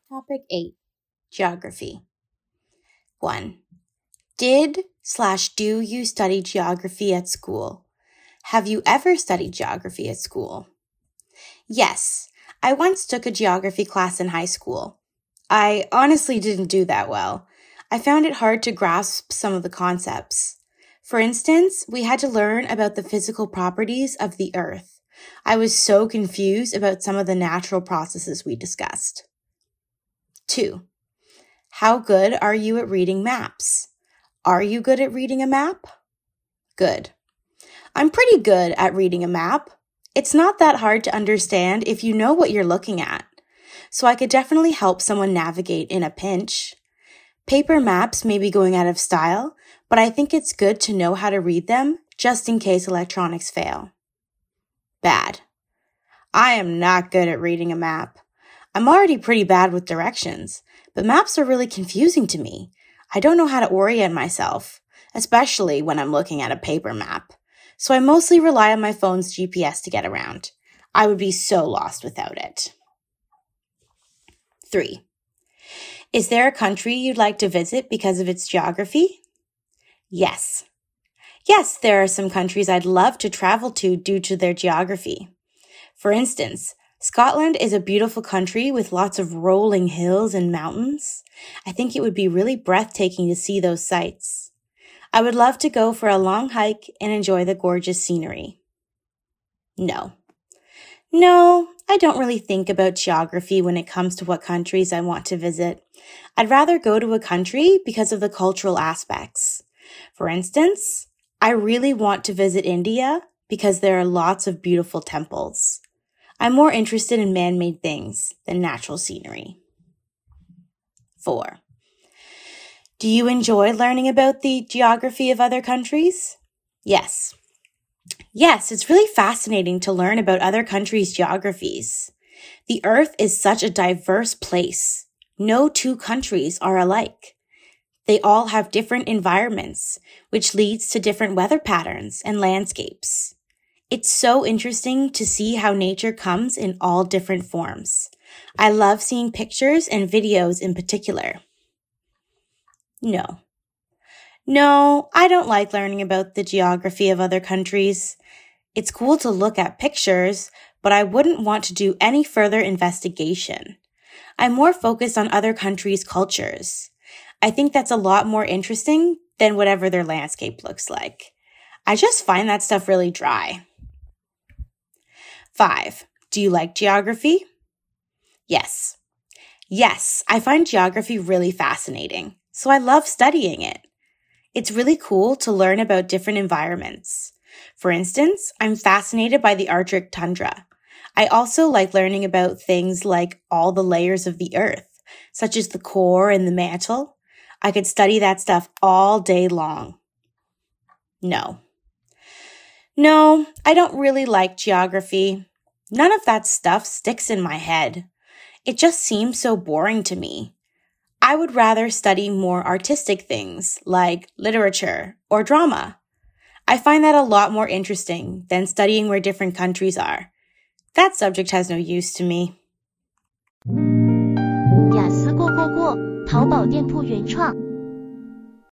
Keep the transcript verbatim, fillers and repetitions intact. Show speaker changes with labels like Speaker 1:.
Speaker 1: Topic eight, Geography. one. Did slash do you study geography at school? Have you ever studied geography at school? Yes, I once took a geography class in high school. I honestly didn't do that well. I found it hard to grasp some of the concepts. For instance, we had to learn about the physical properties of the earth. I was so confused about some of the natural processes we discussed. two. How good are you at reading maps? Are you good at reading a map? Good. I'm pretty good at reading a map. It's not that hard to understand if you know what you're looking at. So I could definitely help someone navigate in a pinch. Paper maps may be going out of style, but I think it's good to know how to read them just in case electronics fail. Bad. I am not good at reading a map. I'm already pretty bad with directions, but maps are really confusing to me. I don't know how to orient myself, especially when I'm looking at a paper map. So I mostly rely on my phone's G P S to get around. I would be so lost without it. three. Is there a country you'd like to visit because of its geography? Yes. Yes, there are some countries I'd love to travel to due to their geography. For instance, Scotland is a beautiful country with lots of rolling hills and mountains. I think it would be really breathtaking to see those sights. I would love to go for a long hike and enjoy the gorgeous scenery. No. No, I don't really think about geography when it comes to what countries I want to visit. I'd rather go to a country because of the cultural aspects. For instance, I really want to visit India because there are lots of beautiful temples. I'm more interested in man-made things than natural scenery. four. Do you enjoy learning about the geography of other countries? Yes. Yes, it's really fascinating to learn about other countries' geographies. The Earth is such a diverse place. No two countries are alike. They all have different environments, which leads to different weather patterns and landscapes. It's so interesting to see how nature comes in all different forms. I love seeing pictures and videos in particular. No. No, I don't like learning about the geography of other countries. It's cool to look at pictures, but I wouldn't want to do any further investigation. I'm more focused on other countries' cultures. I think that's a lot more interesting than whatever their landscape looks like. I just find that stuff really dry. five. Do you like geography? Yes. Yes, I find geography really fascinating, so I love studying it. It's really cool to learn about different environments. For instance, I'm fascinated by the Arctic tundra. I also like learning about things like all the layers of the earth, such as the core and the mantle. I could study that stuff all day long. No. No, I don't really like geography. None of that stuff sticks in my head. It just seems so boring to me. I would rather study more artistic things like literature or drama. I find that a lot more interesting than studying where different countries are. That subject has no use to me. 雅思过过过，淘宝店铺原创。